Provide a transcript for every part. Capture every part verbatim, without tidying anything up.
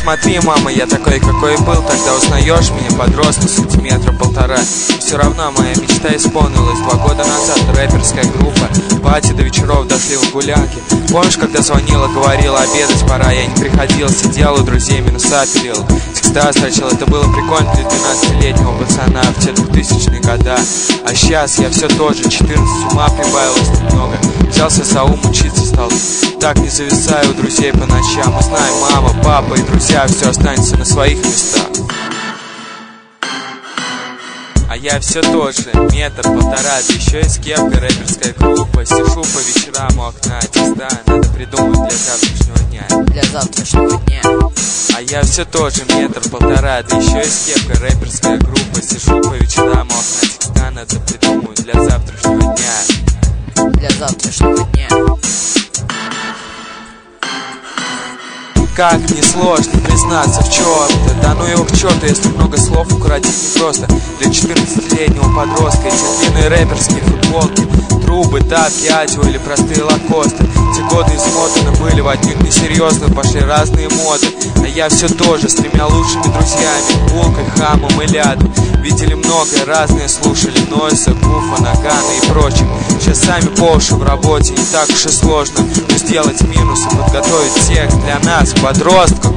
смотри, мама, я такой, какой был. Тогда узнаешь меня, подростка, сантиметра полтора. И все равно моя мечта исполнилась два года назад. Рэперская группа, пати до вечеров, дошли в гулянки. Помнишь, когда звонила, говорила, обедать пора. Я не приходил, сидел у друзей, минуса пилил, текста строчил. Это было прикольно для двенадцатилетнего пацана в те двухтысячные года. А сейчас я все тот же, четырнадцать, ума прибавилось немного. Взялся за ум, учиться стал. Так не зависаю у друзей по ночам. Мы знаем, мама, папа и друзья, все останется на своих местах. А я все тот же, метр, полтора, да еще и с кепкой, рэперская группа. Сижу по вечерам у окна, текста надо придумать для завтрашнего дня. Для завтрашнего дня. А я все тот же, метр, полтора, да еще и с кепкой, рэперская группа. Сижу по вечерам у окна, текста надо придумать для завтрашнего дня. Для завтрашнего дня. Как мне сложно признаться в чем-то. Да ну его к черту, если много слов укоротить непросто. Для четырнадцатилетнего подростка эти длинные рэперские футболки, трубы, тапки, адио или простые лакосты. Те годы измотаны были, в отнюдь несерьезно пошли разные моды. А я все тоже с тремя лучшими друзьями, Булкой, Хамом и Лядом. Видели многое, разное слушали, Нойса, Гуфа, Нагана и прочим. Часами по уши в работе, не так уж и сложно. Но сделать минус и подготовить текст для нас, подростков.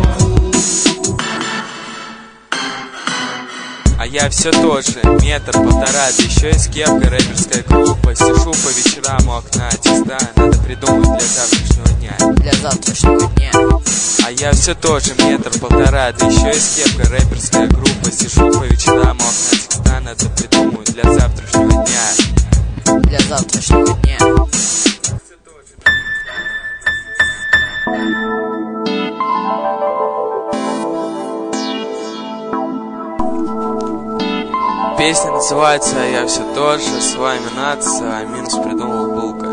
А я все тот же, метр, полтора, да еще и с кепкой, рэперская группа. Сижу по вечерам у окна, текста надо придумать для завтрашнего дня. Для завтрашнего дня. А я все тот же, метр, полтора, да еще и с кепкой, рэперская группа. Сижу по вечерам у окна, текста надо придумать для завтрашнего дня. Для завтрашнего дня. Песня называется «А я все тот же», с вами Нац, а минус придумал Булка.